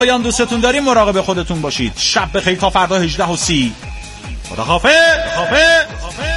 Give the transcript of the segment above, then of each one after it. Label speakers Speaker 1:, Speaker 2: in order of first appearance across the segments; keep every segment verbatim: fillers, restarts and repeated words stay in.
Speaker 1: پایان دوستتون داریم، مراقب خودتون باشید. شب بخیر تا فردا هجده و سی. خداحافظ. خداحافظ.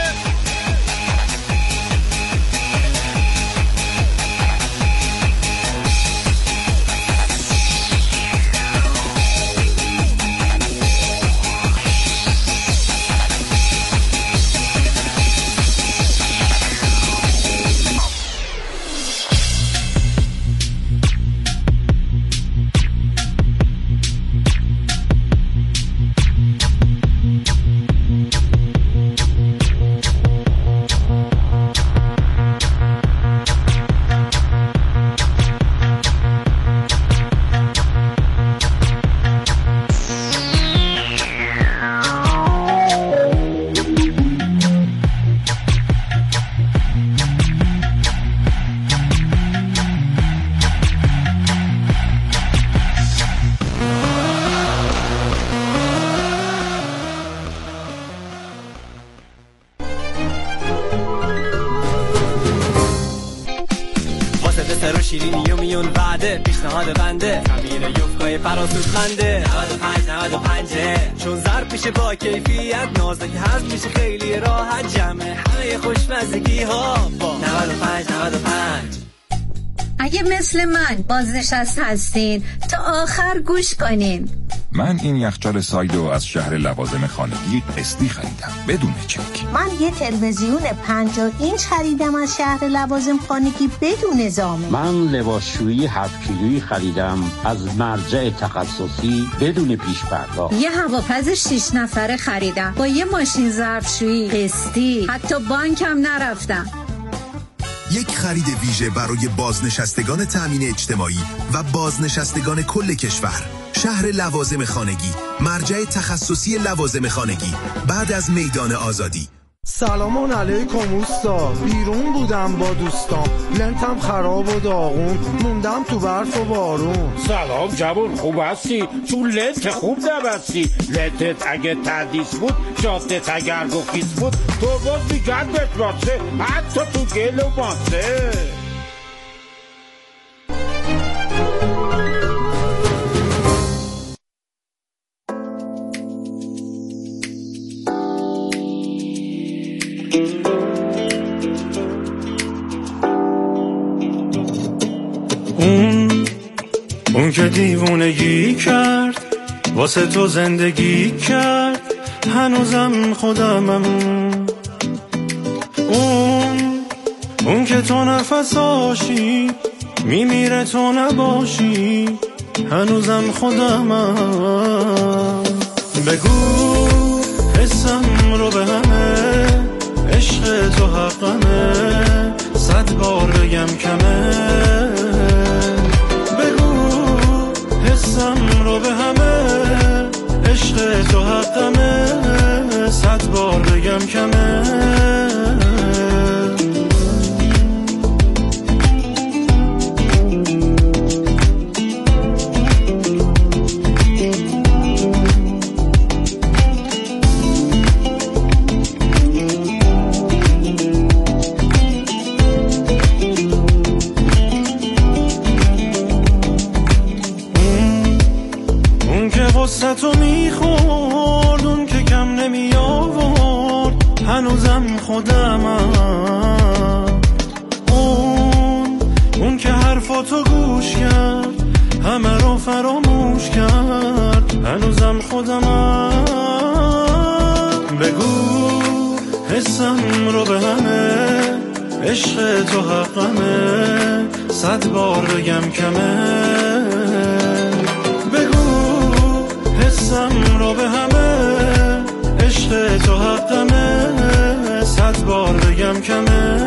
Speaker 2: شیرینی و میون وعده پیشنهاد بنده کبیر یوفقای فراسود خنده نود و پنج نود و پنج چون ضرب میشه با کیفیت نازک هست میشه خیلی راحت جمع همه خوشمزگی ها با نود و پنج نود و پنج.
Speaker 3: اگه مثل من بازنشسته هستین تا آخر گوش کنین.
Speaker 4: من این یخچال سایدو از شهر لوازم خانگی قسطی خریدم بدون چک.
Speaker 5: من یه تلویزیون پنجاه اینچ خریدم از شهر لوازم خانگی بدون ضامن.
Speaker 6: من لباسشویی هفت کیلویی خریدم از مرجع تخصصی بدون پیش پرداخت.
Speaker 3: یه هواپز شش نفره خریدم با یه ماشین ظرفشویی قسطی، حتی بانکم نرفتم.
Speaker 7: یک خرید ویژه برای بازنشستگان تامین اجتماعی و بازنشستگان کل کشور. شهر لوازم خانگی، مرجع تخصصی لوازم خانگی، بعد از میدان آزادی.
Speaker 8: سلام علیکم اوستا، بیرون بودم با دوستام، لنتم خراب و داغون، موندم تو برف و بارون.
Speaker 9: سلام جوون، خوب هستی؟ چون لنت خوب نبستی. لنتت اگه تردیس بود، جادت اگر گفیس بود، تو باز میگن بهت راسه، حتی تو گل و ماسه.
Speaker 10: اون اون که دیوونگی کرد واسه تو زندگی کرد هنوزم خودمم. اون اون که تو نفساشی میمیره تو نباشی هنوزم خودمم. بگو حسم رو به همه، عشق تو حقمه، صد بار بگم کمه. حسم رو به همه، عشق تو حقمه، صد بار بگم کمه. تو میخورد اون که کم نمی آورد هنوزم خودمم. اون اون که حرفاتو گوش کرد همه رو فراموش کرد هنوزم خودمم. بگو حسم رو به همه، عشق تو حقمه، صد بار بگم کمه. حسم رو به همه، عشق تو حقمه، صد بار بگم کمه.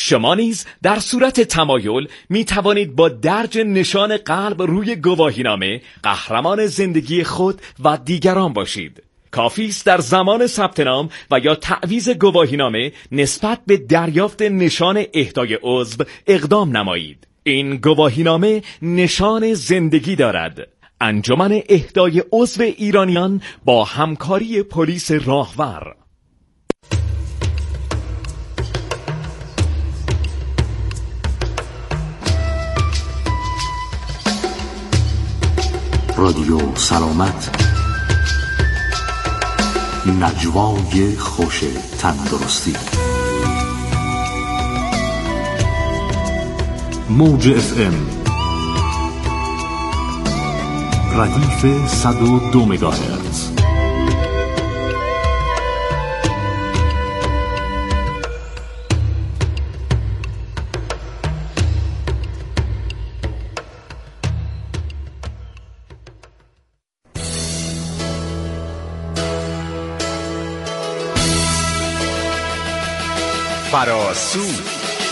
Speaker 11: شما نیز در صورت تمایل می توانید با درج نشان قلب روی گواهینامه قهرمان زندگی خود و دیگران باشید. کافی است در زمان ثبت نام و یا تعویض گواهینامه نسبت به دریافت نشان اهدای عضو اقدام نمایید. این گواهینامه نشان زندگی دارد. انجمن اهدای عضو ایرانیان با همکاری پلیس راهور.
Speaker 12: رادیو سلامت، نجوای خوش تندرستی. موج اف ام ردیف صد و دو مگاهرتز.
Speaker 7: فراسو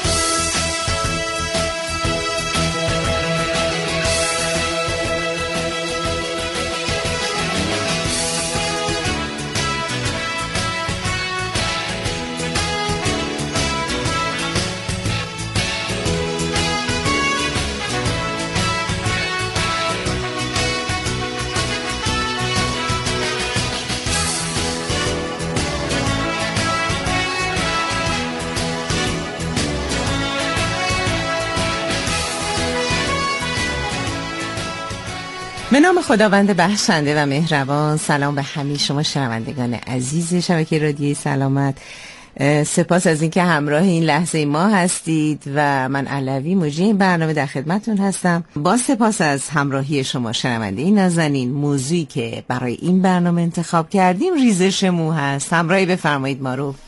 Speaker 13: به نام خداوند بخشنده و مهربان. سلام به همه شما شنوندگان عزیز شبکه رادیوی سلامت. سپاس از اینکه همراه این لحظه ما هستید و من علوی مجری این برنامه در خدمتتون هستم. با سپاس از همراهی شما شنونده نازنین. موضوعی که برای این برنامه انتخاب کردیم ریزش مو هست. همراهی بفرمایید ما رو.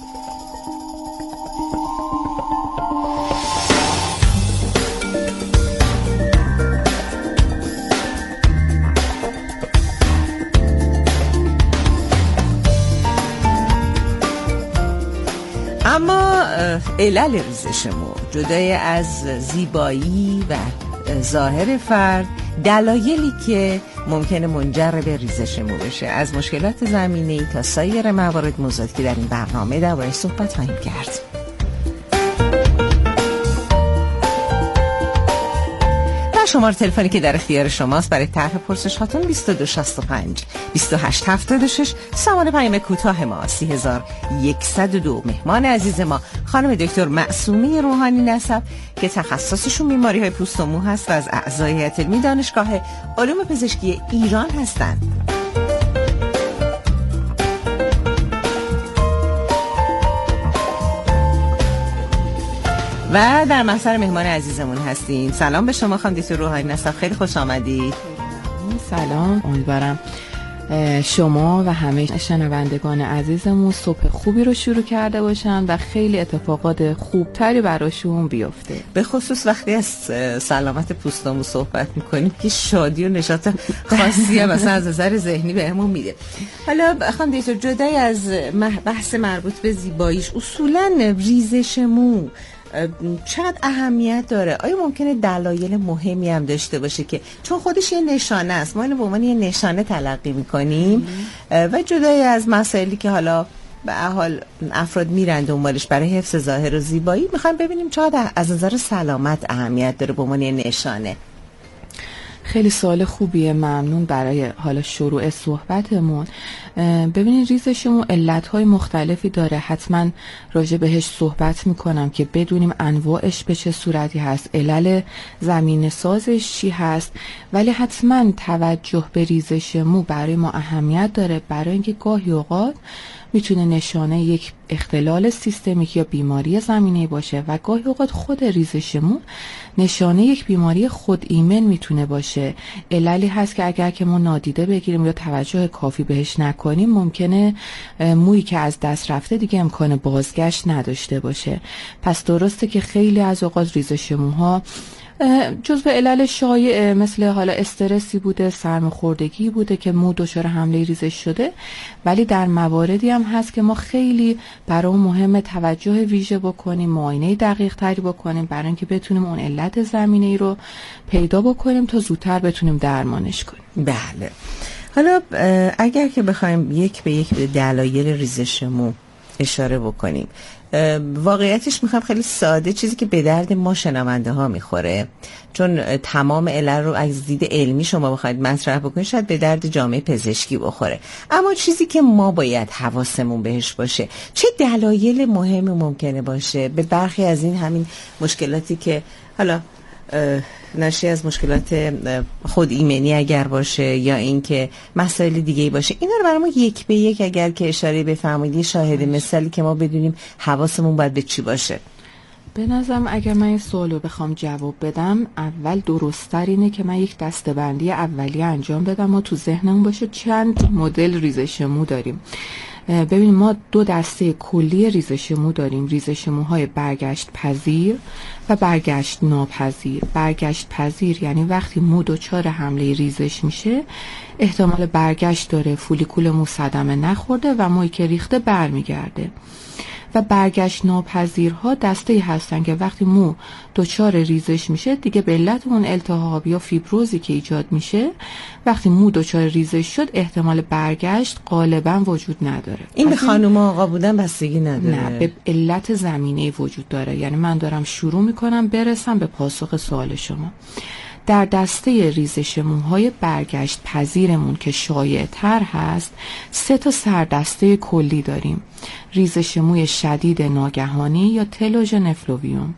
Speaker 13: اما علل ریزش مو جدای از زیبایی و ظاهر فرد، دلایلی که ممکنه منجر به ریزش مو بشه، از مشکلات زمینه‌ای تا سایر موارد موضوعاتی که در این برنامه درباره‌اش صحبت خواهیم کرد. شماره تلفنی که در اختیار شماست برای طرح پرسش هاتون بیست و دو شصت و پنج بیست و هشت هفتاد و شش. سامان پیام کوتاه ما سی هزار و یکصد و دو. مهمان عزیز ما خانم دکتر معصومه روحانی نسب که تخصصشون بیماری های پوست و مو هست و از اعضای هیئت علمی دانشگاه علوم پزشکی ایران هستند. و در محضر مهمان عزیزمون هستیم. سلام به شما خانم دکتر روحانی نسب، خیلی خوش آمدید.
Speaker 14: سلام، امیدوارم شما و همه شنوندگان عزیزمون صبح خوبی رو شروع کرده باشن و خیلی اتفاقات خوبتری براشون بیفته.
Speaker 13: به خصوص وقتی از سلامت پوست و مو صحبت میکنیم که شادی و نشاط خاصی هم مثلا از نظر ذهنی بهمون میده. حالا خانم دکتر جدای از بحث مربوط به زیباییش، اصولا ریزش مو چقدر اهمیت داره؟ آیا ممکنه دلایل مهمی هم داشته باشه که چون خودش یه نشانه است، ما اینو به عنوان یه نشانه تلقی میکنیم و جدای از مسائلی که حالا به حال افراد میرن دنبالش برای حفظ ظاهر و زیبایی، میخوایم ببینیم چقدر از نظر سلامت اهمیت داره به عنوان یه نشانه؟
Speaker 14: خیلی سوال خوبیه، ممنون برای حالا شروع صحبتمون. ببینید ریزشمون علتهای مختلفی داره، حتما راجع بهش صحبت میکنم که بدونیم انواعش به چه صورتی هست، علل زمین سازش چی هست، ولی حتما توجه به ریزش مو برای ما اهمیت داره، برای اینکه گاهی اوقات میتونه نشانه یک اختلال سیستمیک یا بیماری زمینه‌ای باشه و گاهی اوقات خود ریزش مو نشانه یک بیماری خود ایمن میتونه باشه. عللی هست که اگر که ما نادیده بگیریم یا توجه کافی بهش نکنیم ممکنه مویی که از دست رفته دیگه امکان بازگشت نداشته باشه. پس درسته که خیلی از اوقات ریزش موها جزو علل شایع مثل حالا استرسی بوده، سرماخوردگی بوده که مو دچار حمله ریزش شده، ولی در مواردی هم هست که ما خیلی برای مهم توجه ویژه بکنیم، معاینه دقیق تری بکنیم برای اینکه بتونیم اون علت زمینه‌ای رو پیدا بکنیم تا زودتر بتونیم درمانش کنیم.
Speaker 13: بله. حالا اگر که بخوایم یک به یک به دلایل ریزش مو اشاره بکنیم، واقعیتش میخوام خیلی ساده، چیزی که به درد ما شنونده ها میخوره، چون تمام علل رو از دید علمی شما بخواید مطرح بکنید شاید به درد جامعه پزشکی بخوره، اما چیزی که ما باید حواسمون بهش باشه، چه دلایل مهمی ممکنه باشه به برخی از این همین مشکلاتی که حالا ناشی از مشکلات خود ایمنی اگر باشه یا اینکه مسائل دیگه‌ای باشه، اینا رو برای ما یک به یک اگر که اشاره بفرمایید، شاهد مثالی که ما بدونیم حواسمون باید به چی باشه.
Speaker 14: به نظرم اگر من این سوالو بخوام جواب بدم، اول درست‌تر اینه که من یک دسته‌بندی اولیه انجام بدم، ما تو ذهنمون باشه چند مدل ریزش مو داریم. ببین ما دو دسته کلی ریزش مو داریم، ریزش موهای برگشت پذیر و برگشت ناپذیر. برگشت پذیر یعنی وقتی مو دچار حمله ریزش میشه احتمال برگشت داره، فولیکول مو صدمه نخورده و مویی که ریخته برمیگرده. و برگشت ناپذیرها دسته‌ای هستن که وقتی مو دچار ریزش میشه دیگه به علت اون التهاب یا فیبروزی که ایجاد میشه، وقتی مو دچار ریزش شد احتمال برگشت غالبا وجود نداره.
Speaker 13: این به خانم و آقا بودن بستگی نداره؟
Speaker 14: نه، به علت زمینه‌ای وجود داره. یعنی من دارم شروع میکنم برسم به پاسخ سوال شما. در دسته ریزش موهای برگشت پذیرمون که شایع تر هست، سه تا سردسته کلی داریم: ریزش موی شدید ناگهانی یا تلوژن افلوویوم،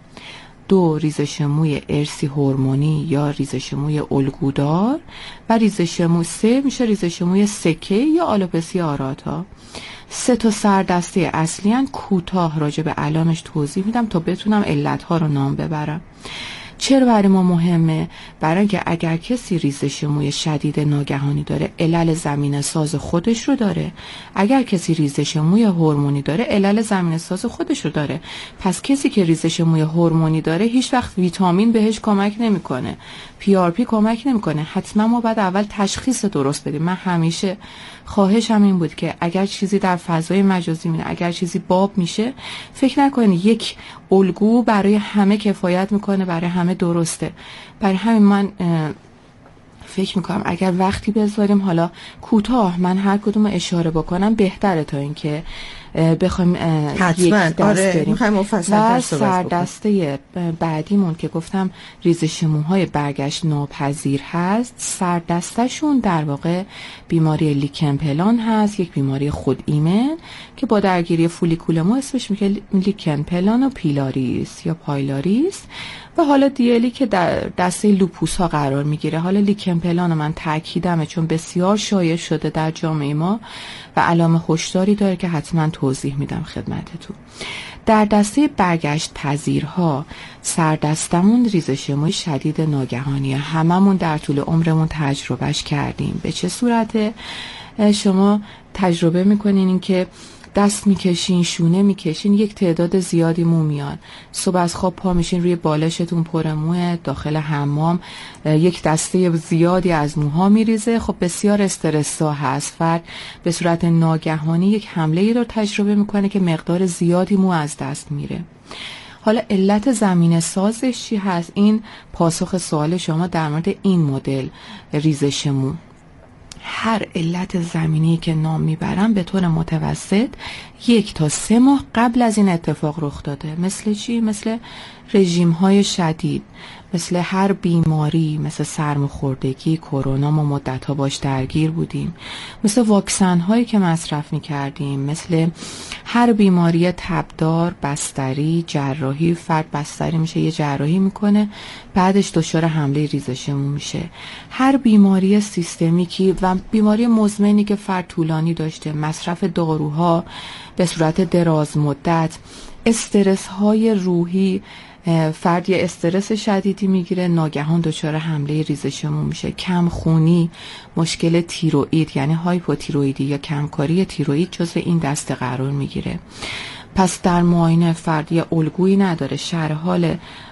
Speaker 14: دو ریزش موی ارثی هورمونی یا ریزش موی الگودار، و ریزش موی سه میشه ریزش موی سکه یا آلوپسی آراتا. سه تا سردسته اصلی ان، کوتاه راجع به علامش توضیح میدم تا بتونم علتها رو نام ببرم. چرا برای ما مهمه؟ برای اینکه اگر کسی ریزش موی شدید ناگهانی داره علل زمینه ساز خودش رو داره، اگر کسی ریزش موی هورمونی داره علل زمینه ساز خودش رو داره. پس کسی که ریزش موی هورمونی داره هیچ وقت ویتامین بهش کمک نمیکنه، پی آر پی کمک نمیکنه. حتما ما باید اول تشخیص درست بدیم. من همیشه خواهشم این بود که اگر چیزی در فضای مجازی میره، اگر چیزی باب میشه، فکر نکنید یک الگو برای همه کفایت میکنه، برای همه درسته. برای همین من فکر میکنم اگر وقتی بذاریم، حالا کوتاه من هر کدوم اشاره بکنم بهتره تا اینکه بخوایم یک دست
Speaker 13: آره.
Speaker 14: بریم. و سردسته بعدیمون که گفتم ریزش موهای برگشت ناپذیر هست، سردستشون در واقع بیماری لیکن پلان هست، یک بیماری خود ایمن که با درگیری فولیکول مو اسمش میشه لیکن پلان و پیلاریس یا پایلاریس. و حالا دیالی که در دسته لوپوس ها قرار میگیره. حالا لیکن پلان من تاکیدمه چون بسیار شایع شده در جامعه ما و علامه هشداری داره که حتما توضیح میدم خدمتتون. در دسته برگشت پذیرها سردستمون ریزش موی شدید ناگهانیه. هممون در طول عمرمون تجربهش کردیم. به چه صورته؟ شما تجربه میکنین این که دست میکشین، شونه میکشین، یک تعداد زیادی مو میاد. صبح از خواب پا میشین، روی بالشتون پر موه، داخل حمام یک دسته زیادی از موها میریزه. خب بسیار استرس‌زا هست. فرد به صورت ناگهانی یک حمله ای رو تجربه میکنه که مقدار زیادی مو از دست میره. حالا علت زمینه سازش چی هست؟ این پاسخ سوال شما در مورد این مدل ریزش مو. هر علت زمینی که نام میبرم به طور متوسط یک تا سه ماه قبل از این اتفاق رخ داده. مثل چی؟ مثل رژیم های شدید، مثل هر بیماری، مثل سرماخوردگی، کرونا ما مدت ها باش درگیر بودیم، مثل واکسن هایی که مصرف می کردیم، مثل هر بیماری تبدار، بستری، جراحی. فرد بستری میشه، یه جراحی میکنه، بعدش دچار حمله ریزش مو میشه. هر بیماری سیستمیکی و بیماری مزمنی که فرد طولانی داشته، مصرف داروها به صورت دراز مدت، استرس های روحی، فرد یه استرس شدیدی میگیره، ناگهان دچار حمله ریزش مو میشه. کم خونی، مشکل تیروئید یعنی هایپوتیروئیدی یا کمکاری تیروئید جزو این دسته قرار میگیره. پس در معاینه فرد یه الگویی نداره، شرح حال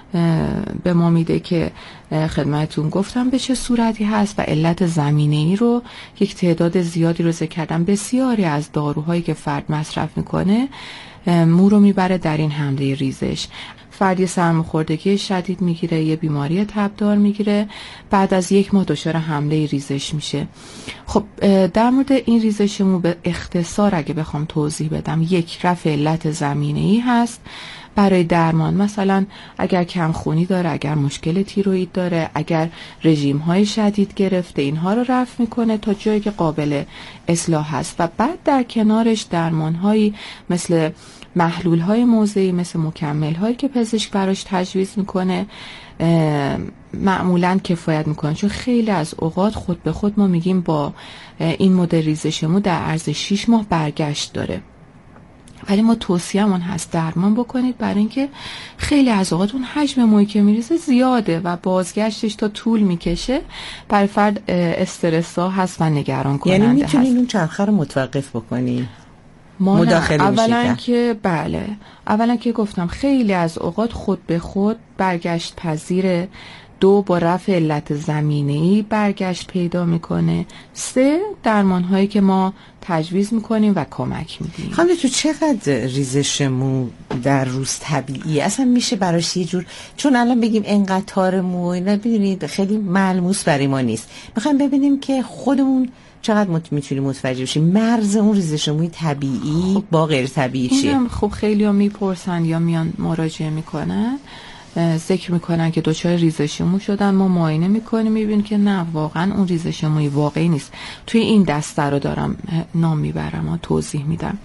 Speaker 14: به ما میده که خدمتتون گفتم به چه صورتی هست و علت زمینه‌ای رو یک تعداد زیادی رو ذکر کردم. بسیاری از داروهایی که فرد مصرف میکنه مو رو میبره در این حمله ریزش. فردی سرماخوردگی شدید میگیره، یه بیماری تبدار میگیره، بعد از یک ماه دچار حمله ریزش میشه. خب در مورد این ریزش مو به اختصار اگه بخوام توضیح بدم، یک رفع علت زمینه‌ای هست برای درمان. مثلا اگر کمخونی داره، اگر مشکل تیروئید داره، اگر رژیم های شدید گرفته، اینها رو رفع میکنه تا جایی که قابل اصلاح هست و بعد در کنارش درمان هایی مثل محلول های موضعی، مثل مکمل هایی که پزشک براش تجویز میکنه معمولاً کفایت میکنه، چون خیلی از اوقات خود به خود ما میگیم با این مدل ریزش مو در عرض شش ماه برگشت داره، ولی ما توصیه‌مون هست درمان بکنید برای اینکه خیلی از اوقات اون حجم مویی که میریزه زیاده و بازگشتش تا طول میکشه، برای فرد استرس‌ها هست و نگران کننده
Speaker 13: یعنی
Speaker 14: هست.
Speaker 13: میتونین اون چرخه رو متوقف بکنی؟
Speaker 14: ما
Speaker 13: مداخله
Speaker 14: اولا که بله اولا که گفتم خیلی از اوقات خود به خود برگشت پذیره، دو با رفع علت زمینه‌ای برگشت پیدا میکنه، سه درمان هایی که ما تجویز میکنیم و کمک میدیم.
Speaker 13: خانم تو چقدر ریزش مو در روز طبیعی اصلا میشه براش یه جور، چون الان بگیم انقدر تار مو اینا ببینید خیلی ملموس برای ما نیست، میخوایم ببینیم که خودمون چقدر مت... میتونیم متوجه بشیم مرز اون ریزش موی طبیعی خب با غیر طبیعی چیه؟
Speaker 14: خب خیلی ها میپرسن یا میان مراجعه میکنن، ذکر میکنن که دچار ریزش مو شدن، ما معاینه میکنیم میبینیم که نه واقعا اون ریزش موی واقعی نیست. توی این دسته رو دارم نام میبرم و توضیح میدم،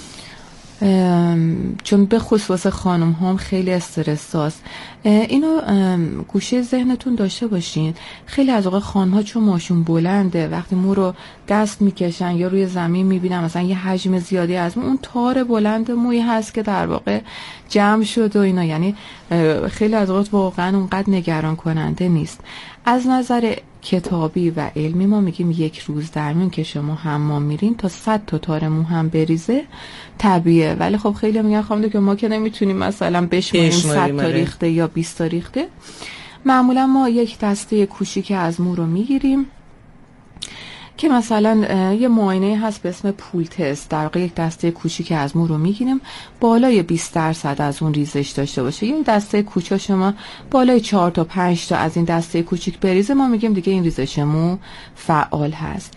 Speaker 14: چون به خصوص خانم هم خیلی استرس هست. اینو گوشه ذهنتون داشته باشین، خیلی از اوقات خانم ها چون ماشون بلنده وقتی مو رو دست میکشن یا روی زمین میبینن مثلا یه حجم زیادی از مو، اون تار بلند موی هست که در واقع جمع شد و اینا، یعنی خیلی از اوقات واقعا اونقدر نگران کننده نیست. از نظر کتابی و علمی ما میگیم یک روز در میون که شما حمام میرین تا صد تا تار مو هم بریزه طبیعیه، ولی خب خیلی میگن خانم که ما که نمیتونیم مثلا بشماریم صد تا ریخته یا بیست تا ریخته. معمولا ما یک دسته کوچیک از مو رو میگیریم که مثلا یه معاینه هست به اسم پول تست، در واقع یک دسته کوچیک از مو رو میگیریم بالای بیست درصد از اون ریزش داشته باشه، یه دسته کوچیک شما بالای چهار تا پنج تا از این دسته کوچیک بریزه، ما میگیم دیگه این ریزش مو فعال هست.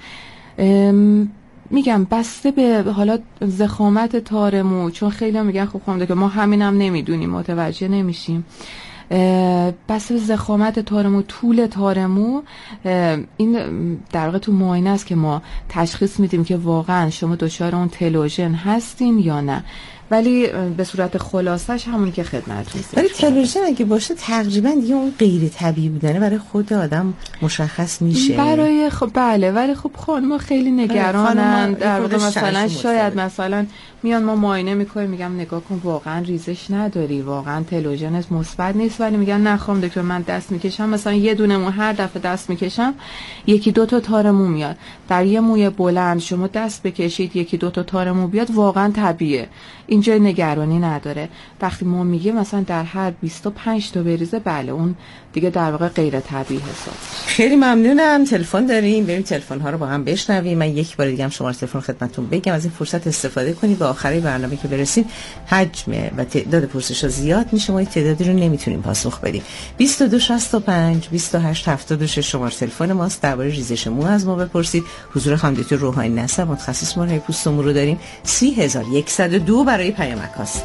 Speaker 14: میگم بسته به حالا ضخامت تار مو، چون خیلی میگن خب خانم که ما همینم نمیدونیم متوجه نمیشیم، بس ضخامت تارمو، طول تارمو، این در واقع تو معاینه است که ما تشخیص میدیم که واقعا شما دچار اون تلوژن هستین یا نه. ولی به صورت خلاصش همون که خدمتتون گفتم،
Speaker 13: ولی تلوژن اگه باشه تقریبا دیگه اون غیر طبیعی بودنه برای خود آدم مشخص میشه.
Speaker 14: برای خب بله، ولی خب خانم خیلی نگرانن، در واقع مثلا شاید مثلا میان ما معاینه میکنیم میگم نگاه کن واقعا ریزش نداری، واقعا تلوژنت مثبت نیست، ولی میگن نه خانم دکتر من دست میکشم مثلا یه دونه مو هر دفعه دست میکشم یکی دو تا تار مو میاد. در یه موی بلند شما دست بکشید یکی دو تا تار مو بیاد واقعا طبیعیه، اینجا نگرانی نداره. وقتی ما میگه مثلا در هر بیست و پنج تا بریزه، بله اون دیگه در واقع غیر طبیعی حساب.
Speaker 13: خیلی ممنونم. تلفن داریم، بریم تلفن ها رو با هم بشنویم. من یک بار دیگه هم شماره تلفن خدمتتون بگم، از این فرصت استفاده کنید. به آخر برنامه که برسید حجم و تعداد پرسش‌ها زیاد میشه، ما تعدادی رو نمیتونیم پاسخ بدیم. بیست و دو شصت و پنج بیست و هشت هفتاد و شش شماره تلفن ماست. درباره ریزش مو از ما بپرسید. حضور خانم دکتر روحانی نصر متخصص مهره پوست و مو رو داریم. سه هزار و صد و دو برای پیامک هاست.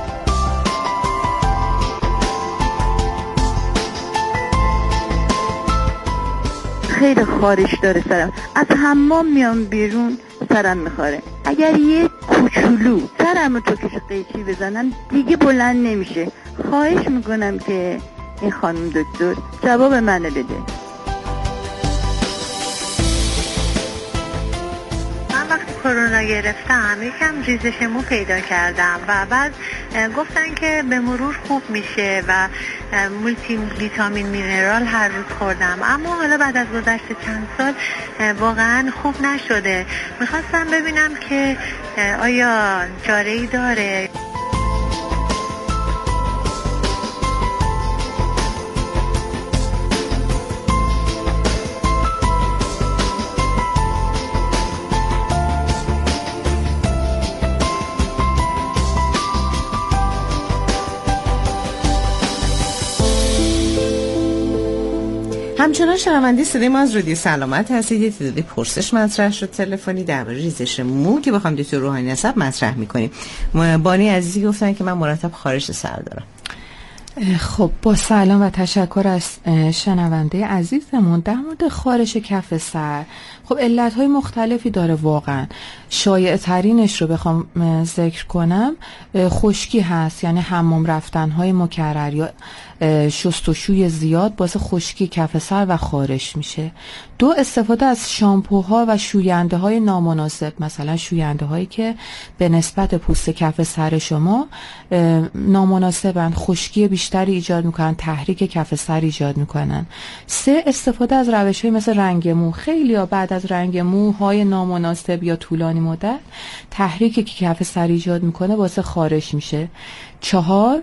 Speaker 15: خیلی خارش داره سرم، از حمام میام بیرون سرم میخوره، اگر یه کوچولو سرم رو تو کش قیچی بزنم دیگه بلند نمیشه. خواهش میکنم که این خانم دکتر جواب منو بده.
Speaker 16: من وقتی کرونا گرفتم یکم ریزش مو پیدا کردم و بعد گفتن که به مرور خوب میشه و مولتی ویتامین مینرال هر روز خوردم، اما حالا بعد از گذشت چند سال واقعا خوب نشده. میخواستم ببینم که آیا چاره‌ای داره.
Speaker 13: همچنان شنونده صدای ما از رادیو سلامت هستید. یه تعدادی پرسش مطرح شد تلفنی درباره ریزش مو که بخوام دکتر روحانی نسب مطرح می‌کنیم. بانی عزیزی گفتن که من مرتب خارش سر دارم.
Speaker 14: خب با سلام و تشکر از شنونده عزیزمون. در مورد خارش کف سر خب علت‌های مختلفی داره واقعا. شایع ترینش رو بخوام ذکر کنم خشکی هست، یعنی حمام رفتن‌های مکرر یا شستشوی زیاد باعث خشکی کف سر و خارش میشه. دو، استفاده از شامپوها و شوینده های نامناسب، مثلا شوینده هایی که به نسبت پوست کف سر شما نامناسبن، خشکی بیشتری ایجاد میکنن، تحریک کف سر ایجاد میکنن. سه، استفاده از روش های مثل رنگ مو. خیلی ها بعد از رنگ موهای نامناسب یا طولانی مدت تحریکی که کف سر ایجاد میکنه واسه خارش میشه. چهار،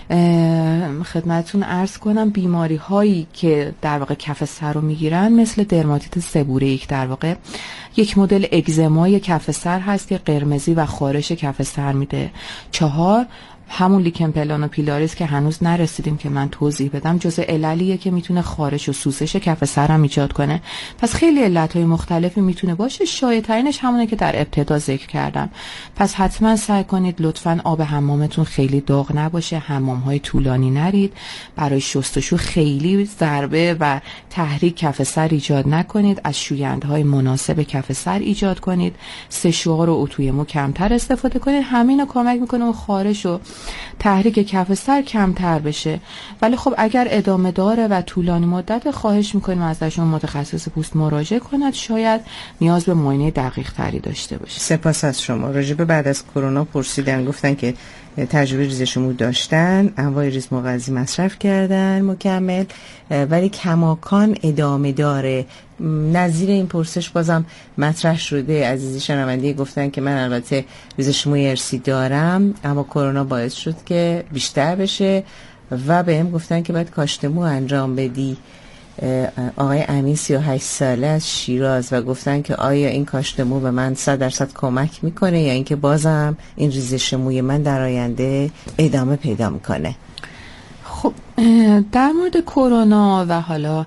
Speaker 14: خدمتتون عرض کنم بیماری هایی که در واقع کف سر رو میگیرن مثل درماتیت سبوریک، در واقع یک مدل اگزمای کف سر هست که قرمزی و خارش کف سر میده. چهار، همون لیکن پلانوپیلاریس که هنوز نرسیدیم که من توضیح بدم، جزء عللیه که میتونه خارش و سوزش کف سرم ایجاد کنه. پس خیلی علتهای مختلفی میتونه باشه. شایع ترینش همونه که در ابتدا ذکر کردم. پس حتما سعی کنید لطفاً آب حمامتون خیلی داغ نباشه، حمام‌های طولانی نرید، برای شستشو خیلی ضربه و تحریک کف سر ایجاد نکنید، از شوینده‌های مناسب کف سر ایجاد کنید، سشوار و اتوی مو کمتر استفاده کنید. همین کمک میکنه اون خارش و تحریک کف سر کمتر بشه. ولی خب اگر ادامه داره و طولانی مدت، خواهش میکنیم ازشون متخصص پوست مراجعه کند، شاید نیاز به معاینه دقیق تری داشته باشه.
Speaker 13: سپاس از شما. راجب بعد از کرونا پرسیدن، گفتن که تجربه ریزش مو داشتن، انواع ریز مغذی مصرف کردن مکمل، ولی کماکان ادامه داره. نظیر این پرسش بازم مطرح شده. عزیزی شنونده گفتن که من البته ریزش موی ارثی دارم اما کرونا باعث شد که بیشتر بشه و بهم گفتن که باید کاشت مو انجام بدی. آقای امین سی و هشت ساله از شیراز و گفتن که آیا این کاشت مو به من صد درصد کمک میکنه یا اینکه بازم این ریزش موی من در آینده ادامه پیدا میکنه؟
Speaker 14: خب در مورد کرونا و حالا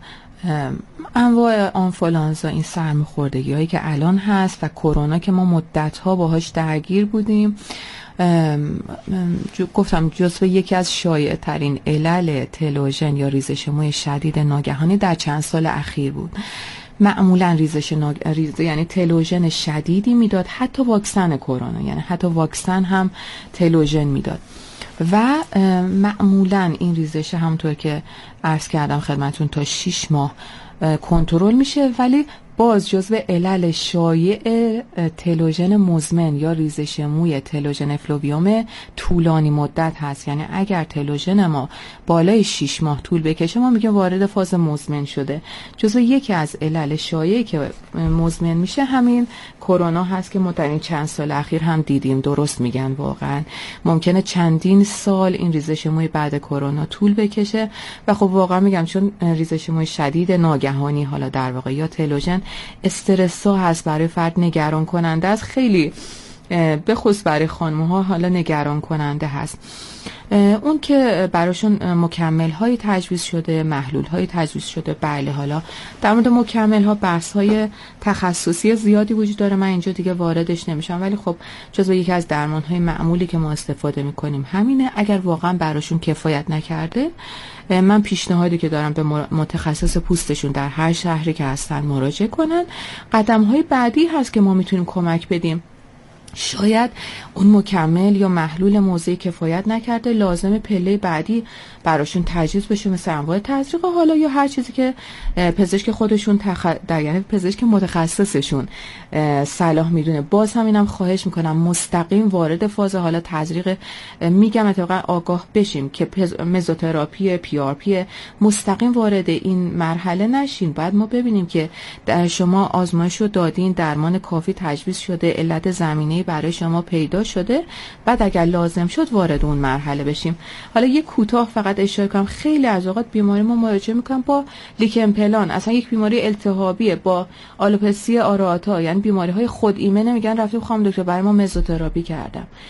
Speaker 14: انواع آنفولانزا، این سرماخوردگی هایی که الان هست و کرونا که ما مدت ها باهاش درگیر بودیم، جو گفتم جزو یکی از شایع ترین علل تلوژن یا ریزش موی شدید ناگهانی در چند سال اخیر بود. معمولا ریزش ناگ... ریز... یعنی تلوژن شدیدی میداد، حتی واکسن کرونا، یعنی حتی واکسن هم تلوژن میداد و معمولا این ریزش همونطور که عرض کردم خدمتون تا شش ماه کنترل میشه. ولی باز جزو علل شایع تلوژن مزمن یا ریزش موی تلوژن افلوویوم طولانی مدت هست. یعنی اگر تلوژن ما بالای شش ماه طول بکشه، ما میگیم وارد فاز مزمن شده. جزو یکی از علل شایعی که مزمن میشه همین کرونا هست که ما در این چند سال اخیر هم دیدیم. درست میگن، واقعا ممکنه چندین سال این ریزش موی بعد کرونا طول بکشه و خب واقعا میگم چون ریزش موی شدید ناگهانی، حالا در واقع یا تلوژن، استرس ها هست برای فرد، نگران کننده است. خیلی به خصوص برای خانم‌ها حالا نگران کننده هست. اون که براشون مکمل های تجویز شده، محلول های تجویز شده، بله. حالا در مورد مکمل ها بحث های تخصصی زیادی وجود داره، من اینجا دیگه واردش نمیشم، ولی خب جزو یکی از درمان های معمولی که ما استفاده میکنیم همینه. اگر واقعا براشون کفایت نکرده، من پیشنهادی که دارم به متخصص پوستشون در هر شهری که هستن مراجعه کنن. قدم های بعدی هست که ما میتونیم کمک بدیم. شاید اون مکمل یا محلول موضعی کفایت نکرده، لازم پله بعدی براشون تجویز بشه، مثل انواع تزریق حالا یا هر چیزی که پزشک خودشون تخ... در یعنی پزشک متخصصشون صلاح میدونه. باز همینم خواهش میکنم مستقیم وارد فاز حالا تزریق، میگم اتفاقا آگاه بشیم که پز... مزوتراپی، پی آر پی، مستقیم وارد این مرحله نشین. بعد ما ببینیم که در شما آزمایش رو دادین، درمان کافی تجویز شده، علت زمینه برای شما پیدا شده، بعد اگر لازم شد وارد اون مرحله بشیم. حالا یک کوتاه فقط اشاره کنم، خیلی از اوقات بیماری ما مراجعه میکنن با لیکن پلان، اصلا یک بیماری التهابیه، با آلوپسی آراتا، یعنی بیماری های خود ایمنه، میگن رفتیم خانم دکتر برای ما مزوتراپی کردم.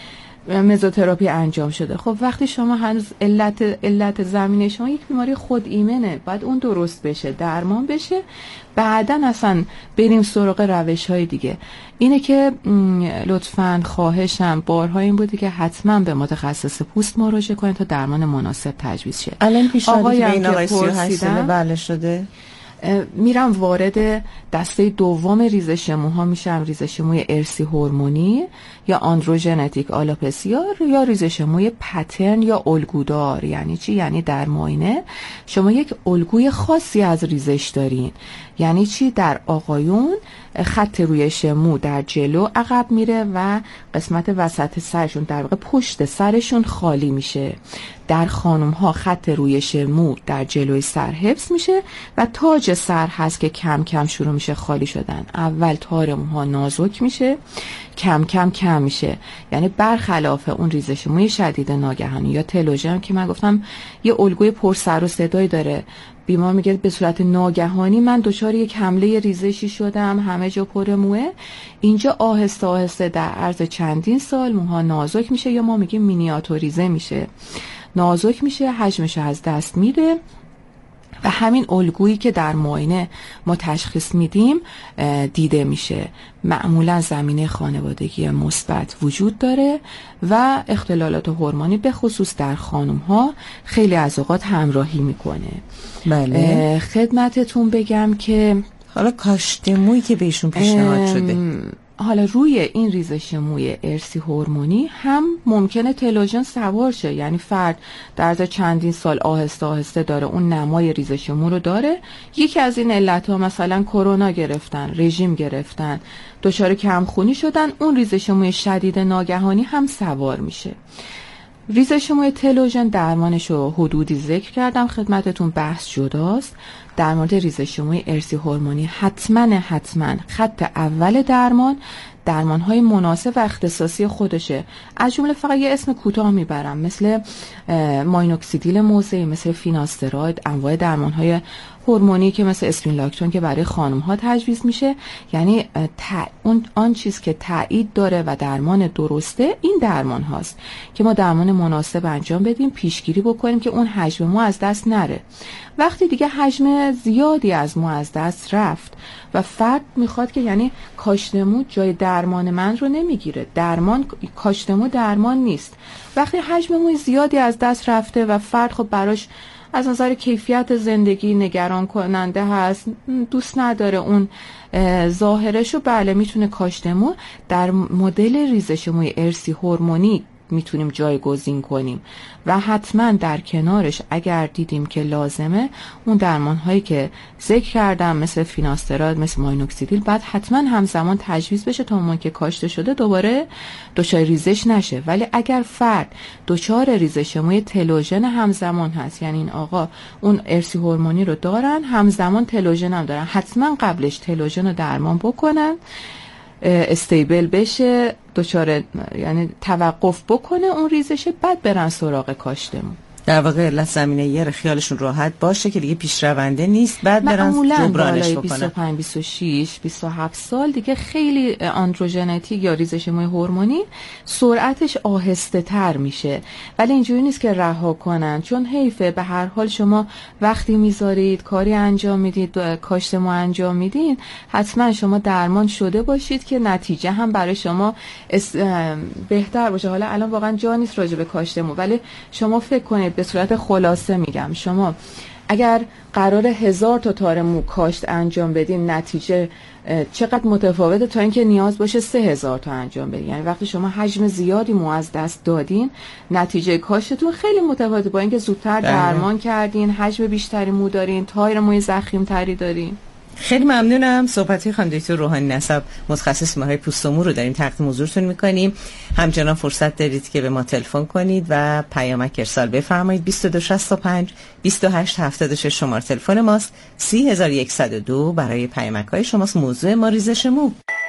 Speaker 14: مزوتراپی انجام شده. خب وقتی شما هنوز علت علت زمینه شما یک بیماری خود ایمنه، باید اون درست بشه، درمان بشه، بعداً اصلا بریم سراغ روش‌های دیگه. اینه که لطفاً خواهشم بارها این بوده که حتما به متخصص پوست مراجعه کنید تا درمان مناسب تجویز شه.
Speaker 13: الان پیشنهادی که این آقای سی و هشت ساله بله شده،
Speaker 14: میرم وارد دسته دوم ریزش موها میشم، ریزش موی ارسی هورمونی یا آندروژنتیک آلوپسیا یا ریزش موی پترن یا الگودار. یعنی چی؟ یعنی در معاینه شما یک الگوی خاصی از ریزش دارین. یعنی چی؟ در آقایون خط رویش مو در جلو عقب میره و قسمت وسط سرشون در واقع پشت سرشون خالی میشه. در خانم ها خط رویش مو در جلوی سر حفظ میشه و تاج سر هست که کم کم شروع میشه خالی شدن. اول تار موها نازک میشه، کم کم کم میشه. یعنی برخلاف اون ریزش موی شدید ناگهانی یا تلوژن که من گفتم یه الگوی پر سر و صدایی داره، بیمار میگه به صورت ناگهانی من دچار یک حمله ریزشی شدم، همه جا پر موه. اینجا آهسته آهسته در عرض چندین سال موها نازک میشه یا ما میگیم مینیاتوریزه میشه، نازک میشه، حجمش از دست میره و همین الگویی که در معاینه ما تشخیص میدیم دیده میشه. معمولا زمینه خانوادگی مثبت وجود داره و اختلالات هورمونی به خصوص در خانم ها خیلی از اوقات همراهی میکنه.
Speaker 13: بله.
Speaker 14: خدمتتون بگم که
Speaker 13: حالا کاشت مویی که بهشون پیشنهاد شده،
Speaker 14: حالا روی این ریزش موی ارسی هورمونی هم ممکنه تلوژن سوار شه. یعنی فرد در عرض چندین سال آهسته آهسته داره اون نمای ریزش مو رو داره. یکی از این علت‌ها مثلا کرونا گرفتن، رژیم گرفتن، دچار کمخونی شدن، اون ریزش موی شدید ناگهانی هم سوار میشه. ریزش موی تلوژن درمانش رو حدودی ذکر کردم خدمتتون، بحث جداست. در مورد ریزش موی ارسی هورمونی حتما حتما خط اول درمان درمان‌های مناسب و اختصاصی خودشه. از جمله فقط یه اسم کوتاه میبرم، مثل ماینوکسیدیل موضعی، مثل فیناستراید، انواع درمان‌های هورمونی که مثل اسپینلاکتون که برای خانم‌ها تجویز میشه. یعنی تع... اون آن چیز که تایید داره و درمان درسته این درمان هاست که ما درمان مناسب انجام بدیم، پیشگیری بکنیم که اون حجم مو از دست نره. وقتی دیگه حجم زیادی از مو از دست رفت و فرد میخواد که یعنی کاشت مو جای درمان من رو نمیگیره، درمان کاشت مو درمان نیست. وقتی حجم مو زیادی از دست رفته و فرد خب براش از نظر کیفیت زندگی نگران کننده هست، دوست نداره اون ظاهرشو، بله میتونه کاشت مو در مدل ریزش موی ارسی هورمونی میتونیم جایگزین کنیم و حتما در کنارش اگر دیدیم که لازمه اون درمان هایی که ذکر کردم مثل فیناستراید، مثل ماینوکسیدیل بعد حتما همزمان تجویز بشه تا اون که کاشته شده دوباره دچار ریزش نشه. ولی اگر فرد دچار ریزش موی تلوژن همزمان هست، یعنی این آقا اون ارسی هورمونی رو دارن همزمان تلوژن هم دارن، حتما قبلش تلوژن رو درمان بکنن، استیبل بشه، دچار یعنی توقف بکنه اون ریزشه، بعد برن سراغ کاشت مو.
Speaker 13: در واقع علت زمینه یه خیالشون راحت باشه که دیگه پیشرونده نیست، بعد برن جبرانش بکنن.
Speaker 14: بیست و پنج بیست و شش بیست و هفت سال دیگه خیلی آندروژنتیک یا ریزش موی هورمونی سرعتش آهسته تر میشه، ولی اینجوری نیست که رها کنن، چون حیفه. به هر حال شما وقتی میذارید کاری انجام میدید، کاشت مو انجام میدین، حتما شما درمان شده باشید که نتیجه هم برای شما بهتر باشه. حالا الان واقعا جا نیست راجع به کاشت مو، ولی شما فکر کنید به صورت خلاصه میگم، شما اگر قرار هزار تا تار مو کاشت انجام بدین، نتیجه چقدر متفاوته تا اینکه نیاز باشه سه هزار تا انجام بدین. یعنی وقتی شما حجم زیادی مو از دست دادین، نتیجه کاشتتون خیلی متفاوته با اینکه زودتر درمان کردین، حجم بیشتری مو دارین، تایر موی ضخیم تری دارین.
Speaker 13: خیلی ممنونم. صحبت‌های خانم دکتر روحانی نسب متخصص بیماری‌های پوست و مو رو داریم تقدیم حضورتون می‌کنیم. همچنان فرصت دارید که به ما تلفن کنید و پیامک ارسال بفرمایید. بیست و دو شصت و پنج بیست و هشت هفتاد و شش شماره تلفن ماست. سی هزار و صد و دو برای پیامک‌های شماست. موضوع ما ریزش مو.